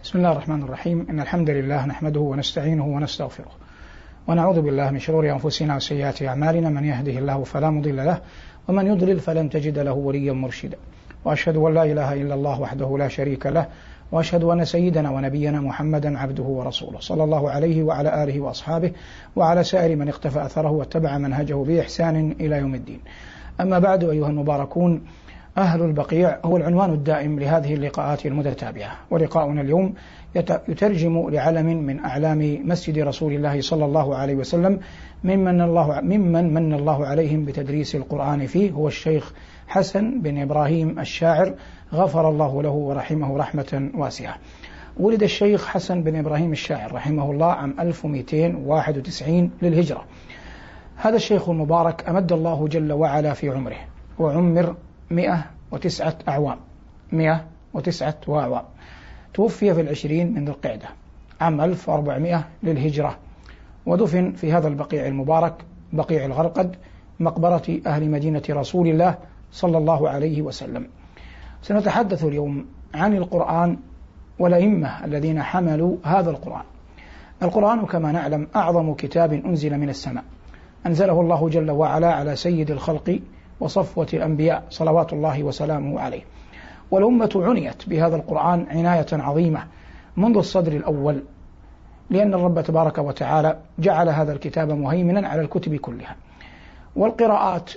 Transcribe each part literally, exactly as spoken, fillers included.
بسم الله الرحمن الرحيم. إن الحمد لله نحمده ونستعينه ونستغفره ونعوذ بالله من شرور أنفسنا وسيئات أعمالنا، من يهده الله فلا مضل له ومن يضلل فلن تجد له وليا مرشدا، وأشهد أن لا إله إلا الله وحده لا شريك له، وأشهد أن سيدنا ونبينا محمدا عبده ورسوله صلى الله عليه وعلى آله وأصحابه وعلى سائر من اقتفى أثره واتبع منهجه بإحسان إلى يوم الدين. أما بعد، أيها المباركون، أهل البقيع هو العنوان الدائم لهذه اللقاءات المتتابعة، ولقاؤنا اليوم يترجم لعلم من أعلام مسجد رسول الله صلى الله عليه وسلم ممن الله ممن من الله عليهم بتدريس القرآن فيه، هو الشيخ حسن بن إبراهيم الشاعر، غفر الله له ورحمه رحمة واسعة. ولد الشيخ حسن بن إبراهيم الشاعر رحمه الله عام ألف ومئتين وواحد وتسعين للهجرة. هذا الشيخ المبارك أمد الله جل وعلا في عمره، وعمر مئة وتسعة أعوام مئة وتسعة أعوام. توفي في العشرين من ذي القعدة عام ألف وأربعمائة للهجرة، ودفن في هذا البقيع المبارك، بقيع الغرقد، مقبرة أهل مدينة رسول الله صلى الله عليه وسلم. سنتحدث اليوم عن القرآن والأئمة الذين حملوا هذا القرآن. القرآن كما نعلم أعظم كتاب أنزل من السماء، أنزله الله جل وعلا على سيد الخلق وصفوة الأنبياء صلوات الله وسلامه عليه، والأمة عنيت بهذا القرآن عناية عظيمة منذ الصدر الأول، لأن الرب تبارك وتعالى جعل هذا الكتاب مهيمنا على الكتب كلها. والقراءات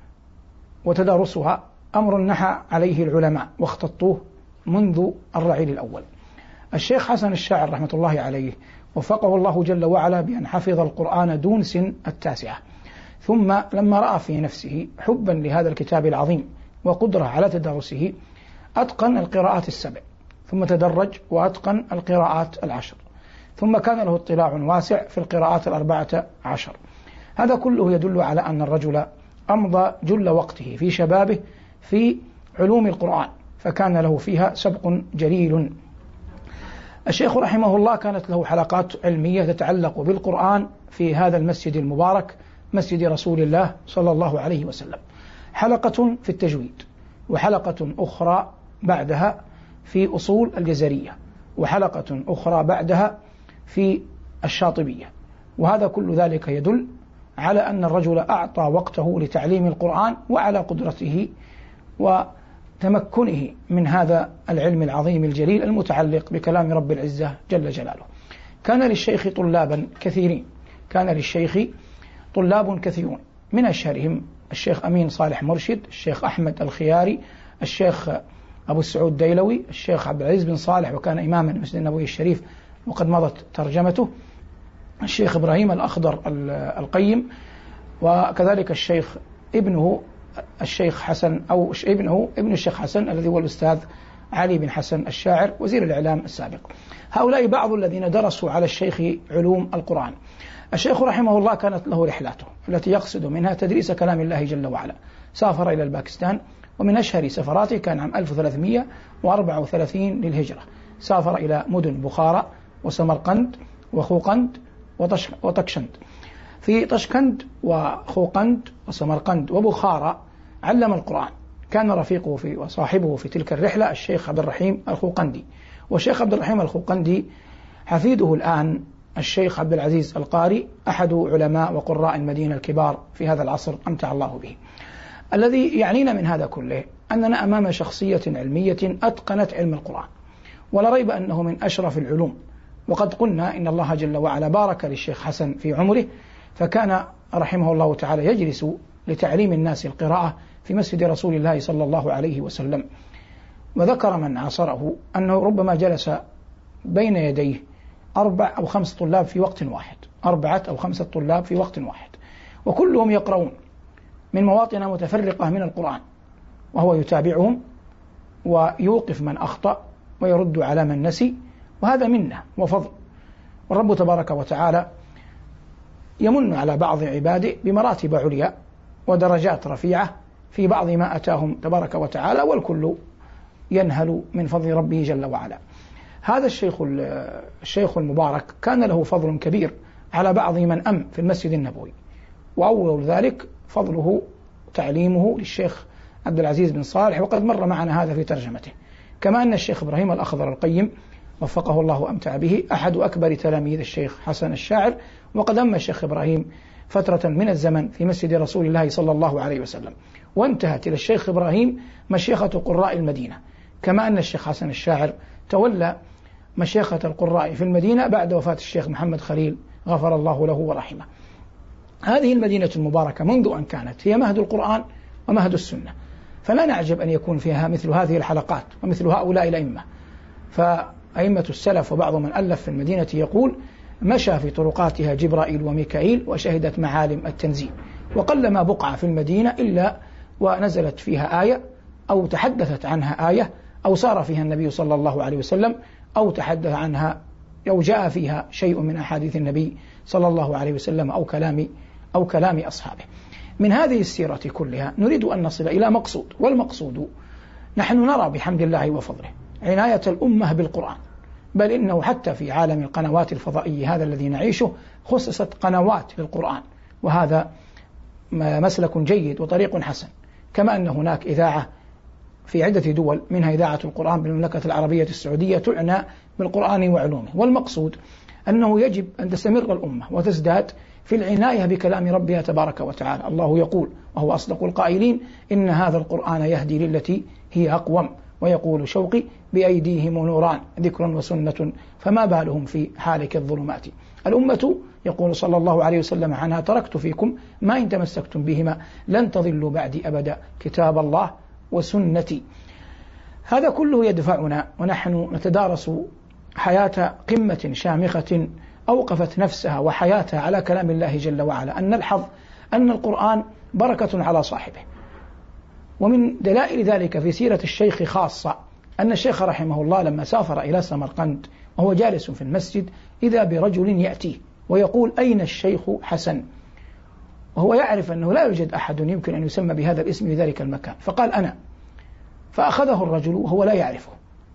وتدارسها أمر نحى عليه العلماء واختطوه منذ الرعيل الأول. الشيخ حسن الشاعر رحمة الله عليه وفقه الله جل وعلا بأن حفظ القرآن دون سن التاسعة، ثم لما رأى في نفسه حبا لهذا الكتاب العظيم وقدرة على تدارسه أتقن القراءات السبع، ثم تدرج وأتقن القراءات العشر، ثم كان له اطلاع واسع في القراءات الأربعة عشر. هذا كله يدل على أن الرجل أمضى جل وقته في شبابه في علوم القرآن، فكان له فيها سبق جليل. الشيخ رحمه الله كانت له حلقات علمية تتعلق بالقرآن في هذا المسجد المبارك، مسجد رسول الله صلى الله عليه وسلم، حلقة في التجويد، وحلقة أخرى بعدها في أصول الجزرية، وحلقة أخرى بعدها في الشاطبية. وهذا كل ذلك يدل على أن الرجل أعطى وقته لتعليم القرآن، وعلى قدرته وتمكنه من هذا العلم العظيم الجليل المتعلق بكلام رب العزة جل جلاله. كان للشيخ طلابا كثيرين، كان للشيخ طلاب كثيرون، من أشهرهم الشيخ أمين صالح مرشد، الشيخ أحمد الخياري، الشيخ أبو السعود ديلوي، الشيخ عبد العزيز بن صالح وكان إماما المسجد النبوي الشريف وقد مضت ترجمته، الشيخ إبراهيم الأخضر القيم، وكذلك الشيخ ابنه الشيخ حسن أو ابنه ابن الشيخ حسن الذي هو الأستاذ علي بن حسن الشاعر وزير الإعلام السابق. هؤلاء بعض الذين درسوا على الشيخ علوم القرآن. الشيخ رحمه الله كانت له رحلاته التي يقصد منها تدريس كلام الله جل وعلا. سافر إلى الباكستان، ومن أشهر سفراته كان عام ألف وثلاثمائة وأربعة وثلاثين للهجرة، سافر إلى مدن بخارى وسمرقند وخوقند وتكشند. في تشكند وخوقند وسمرقند وبخارى علم القرآن. كان رفيقه في وصاحبه في تلك الرحلة الشيخ عبد الرحيم الخوقندي، والشيخ عبد الرحيم الخوقندي حفيده الآن الشيخ عبد العزيز القاري، أحد علماء وقراء المدينة الكبار في هذا العصر أمتع الله به. الذي يعنينا من هذا كله أننا أمام شخصية علمية أتقنت علم القرآن، ولا ريب أنه من أشرف العلوم. وقد قلنا إن الله جل وعلا بارك للشيخ حسن في عمره، فكان رحمه الله تعالى يجلس لتعليم الناس القراءة في مسجد رسول الله صلى الله عليه وسلم. وذكر من عاصره أنه ربما جلس بين يديه أربع أو خمس طلاب في وقت واحد، أربعة أو خمسة طلاب في وقت واحد، وكلهم يقرؤون من مواطن متفرقة من القرآن، وهو يتابعهم ويوقف من أخطأ ويرد على من نسي، وهذا منه وفضل. والرب تبارك وتعالى يمن على بعض عباده بمراتب عليا ودرجات رفيعة في بعض ما أتاهم تبارك وتعالى، والكل ينهل من فضل ربه جل وعلا. هذا الشيخ الشيخ المبارك كان له فضل كبير على بعض من أم في المسجد النبوي، وأول ذلك فضله تعليمه للشيخ عبد العزيز بن صالح، وقد مر معنا هذا في ترجمته. كما أن الشيخ إبراهيم الأخضر القيم وفقه الله وأمتع به، أحد أكبر تلاميذ الشيخ حسن الشاعر، وقد أما الشيخ إبراهيم فترة من الزمن في مسجد رسول الله صلى الله عليه وسلم، وانتهت إلى الشيخ إبراهيم مشيخة قراء المدينة، كما أن الشيخ حسن الشاعر تولى مشيخة القراء في المدينة بعد وفاة الشيخ محمد خليل غفر الله له ورحمه. هذه المدينة المباركة منذ أن كانت هي مهد القرآن ومهد السنة، فلا نعجب أن يكون فيها مثل هذه الحلقات ومثل هؤلاء الأئمة. فأئمة السلف وبعض من ألف في المدينة يقول: مشى في طرقاتها جبرائيل وميكائيل وشهدت معالم التنزيل، وقلما بقعة في المدينة إلا ونزلت فيها آية أو تحدثت عنها آية أو سار فيها النبي صلى الله عليه وسلم أو تحدث عنها أو جاء فيها شيء من أحاديث النبي صلى الله عليه وسلم أو كلام أو كلام أصحابه. من هذه السيرة كلها نريد أن نصل إلى مقصود، والمقصود نحن نرى بحمد الله وفضله عناية الأمة بالقرآن، بل إنه حتى في عالم القنوات الفضائية هذا الذي نعيشه خصصت قنوات للقرآن، وهذا مسلك جيد وطريق حسن، كما أن هناك إذاعة في عدة دول منها إذاعة القرآن بالمملكة العربية السعودية تعنى بالقرآن وعلومه. والمقصود أنه يجب أن تستمر الأمة وتزداد في العناية بكلام ربها تبارك وتعالى. الله يقول وهو أصدق القائلين: إن هذا القرآن يهدي للتي هي أقوم. ويقول شوقي: بأيديهم نوران ذكر وسنة فما بالهم في حالك الظلمات. الأمة يقول صلى الله عليه وسلم عنها: تركت فيكم ما إن تمسكتم بهما لن تضلوا بعدي أبدا، كتاب الله وسنتي. هذا كله يدفعنا ونحن نتدارس حياة قمة شامخة أوقفت نفسها وحياتها على كلام الله جل وعلا أن نلحظ أن القرآن بركة على صاحبه. ومن دلائل ذلك في سيرة الشيخ خاصة أن الشيخ رحمه الله لما سافر إلى سمرقند وهو جالس في المسجد إذا برجل يأتيه ويقول: أين الشيخ حسن؟ وهو يعرف أنه لا يوجد أحد يمكن أن يسمى بهذا الاسم في ذلك المكان، فقال: أنا. فأخذه الرجل وهو لا يعرفه،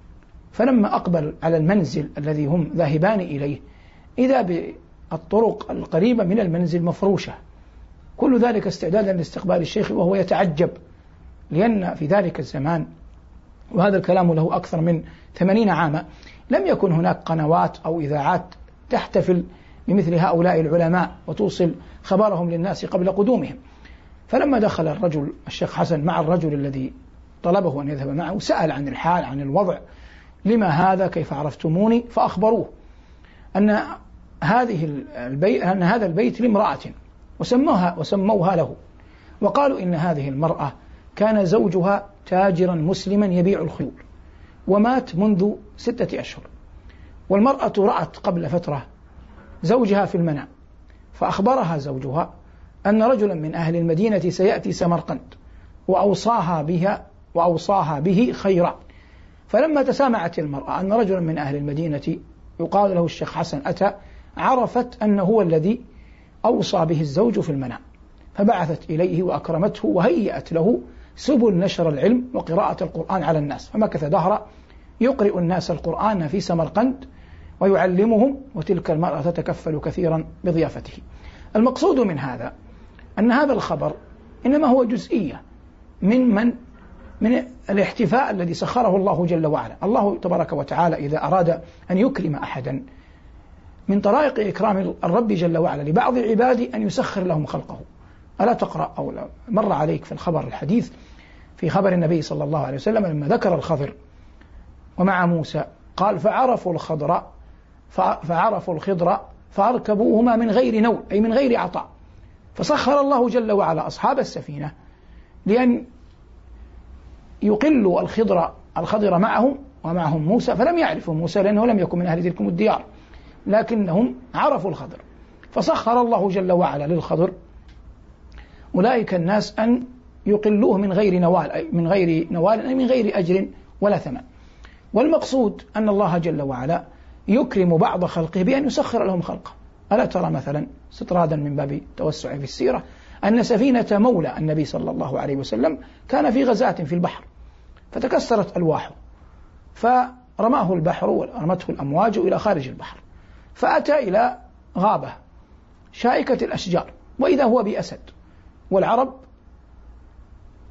فلما أقبل على المنزل الذي هم ذاهبان إليه إذا بالطرق القريبة من المنزل مفروشة، كل ذلك استعدادا لاستقبال الشيخ وهو يتعجب، لأن في ذلك الزمان، وهذا الكلام له أكثر من ثمانين عاما، لم يكن هناك قنوات أو إذاعات تحتفل بمثل هؤلاء العلماء وتوصل خبرهم للناس قبل قدومهم. فلما دخل الرجل الشيخ حسن مع الرجل الذي طلبه أن يذهب معه سأل عن الحال عن الوضع: لما هذا؟ كيف عرفتموني؟ فأخبروه أن هذه البيت أن هذا البيت لامرأة وسموها وسموها له، وقالوا إن هذه المرأة كان زوجها تاجرا مسلما يبيع الخيول ومات منذ ستة أشهر، والمرأة رأت قبل فترة زوجها في المنام، فأخبرها زوجها أن رجلا من أهل المدينة سيأتي سمرقند وأوصاها بها وأوصاها به خيرا. فلما تسامعت المرأة أن رجلا من أهل المدينة يقال له الشيخ حسن أتى، عرفت أنه هو الذي أوصى به الزوج في المنام، فبعثت إليه وأكرمته وهيأت له سبل نشر العلم وقراءة القرآن على الناس، فمكث دهرا يقرئ الناس القرآن في سمرقند ويعلمهم، وتلك المرأة تتكفل كثيرا بضيافته. المقصود من هذا أن هذا الخبر إنما هو جزئية من من من الاحتفاء الذي سخره الله جل وعلا. الله تبارك وتعالى إذا أراد أن يكرم أحدا من طرائق إكرام الرب جل وعلا لبعض عباده أن يسخر لهم خلقه. ألا تقرأ أو مر عليك في الخبر الحديث في خبر النبي صلى الله عليه وسلم لما ذكر الخضر ومع موسى قال: فعرفوا الخضر فعرفوا الخضر فأركبوهما من غير نول، أي من غير عطاء. فسخر الله جل وعلا أصحاب السفينة لأن يقلوا الخضر الخضر معهم ومعهم موسى، فلم يعرفوا موسى لأنه لم يكن من أهل تلك الديار، لكنهم عرفوا الخضر، فسخر الله جل وعلا للخضر أولئك الناس أن يقلوه من غير نوال، أي من غير نوال أي من غير أجر ولا ثمن. والمقصود أن الله جل وعلا يكرم بعض خلقه بأن يسخر لهم خلقه. ألا ترى مثلا استطرادا من باب توسع في السيرة أن سفينة مولى النبي صلى الله عليه وسلم كان في غزاة في البحر فتكسرت ألواحه، فرماه البحر ورمته الأمواج إلى خارج البحر، فأتى إلى غابة شائكة الأشجار وإذا هو بأسد، والعرب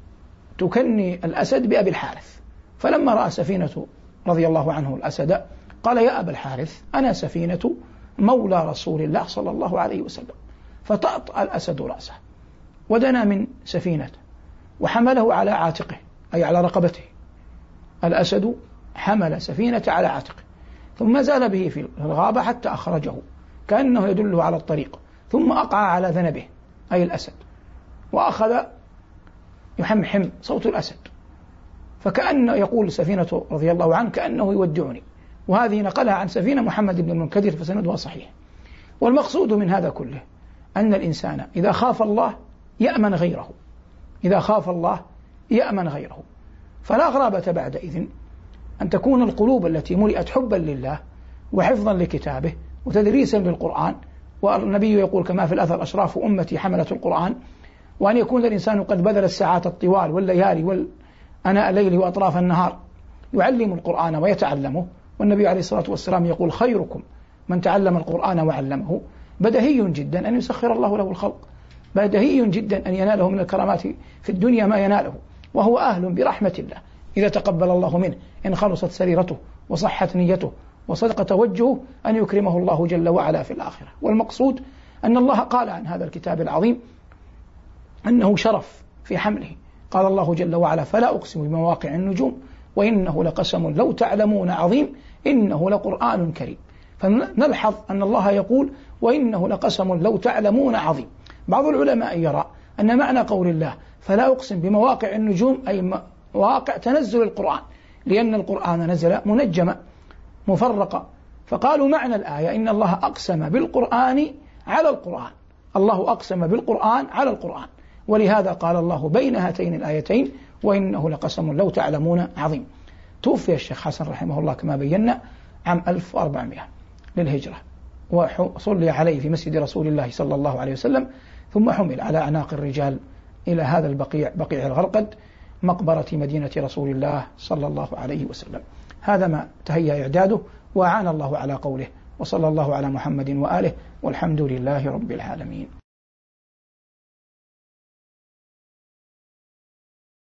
تكني الأسد بأبي الحارث، فلما رأى سفينة رضي الله عنه الأسد قال يا أبا الحارث أنا سفينة مولى رسول الله صلى الله عليه وسلم. فطأطأ الأسد رأسه ودنا من سفينته وحمله على عاتقه أي على رقبته. الأسد حمل سفينة على عاتقه ثم زال به في الغابة حتى أخرجه كأنه يدله على الطريق، ثم أقع على ذنبه أي الأسد وأخذ يحمحم صوت الأسد، فكأنه يقول سفينة رضي الله عنه كأنه يودعني. وهذه نقلها عن سفينة محمد بن المنكدر فسندها صحيح. والمقصود من هذا كله أن الإنسان إذا خاف الله يأمن غيره، إذا خاف الله يأمن غيره. فلا غرابة بعدئذ أن تكون القلوب التي ملئت حبا لله وحفظا لكتابه وتدريسا للقرآن، والنبي يقول كما في الأثر أشراف أمتي حملة القرآن، وأن يكون الإنسان قد بذل الساعات الطوال والليالي والأناء الليل وأطراف النهار يعلم القرآن ويتعلمه. والنبي عليه الصلاة والسلام يقول خيركم من تعلم القرآن وعلمه. بدهي جدا أن يسخر الله له الخلق، بدهي جدا أن يناله من الكرامات في الدنيا ما يناله، وهو أهل برحمة الله إذا تقبل الله منه إن خلصت سريرته وصحت نيته وصدق توجهه أن يكرمه الله جل وعلا في الآخرة. والمقصود أن الله قال عن هذا الكتاب العظيم أنه شرف في حمله. قال الله جل وعلا فلا أقسم بمواقع النجوم وإنه لقسم لو تعلمون عظيم إنه لقرآن كريم. فنلحظ أن الله يقول وإنه لقسم لو تعلمون عظيم. بعض العلماء يرى أن معنى قول الله فلا أقسم بمواقع النجوم أي مواقع تنزل القرآن، لأن القرآن نزل منجما مفرقا، فقالوا معنى الآية إن الله أقسم بالقرآن على القرآن، الله أقسم بالقرآن على القرآن، ولهذا قال الله بين هاتين الآيتين وإنه لقسم لو تعلمون عظيم. توفي الشيخ حسن رحمه الله كما بينا عام ألف وأربعمائة للهجرة، وصلي عليه في مسجد رسول الله صلى الله عليه وسلم، ثم حمل على أعناق الرجال إلى هذا البقيع بقيع الغرقد مقبرة مدينة رسول الله صلى الله عليه وسلم. هذا ما تهيأ إعداده وأعان الله على قوله، وصلى الله على محمد وآله، والحمد لله رب العالمين.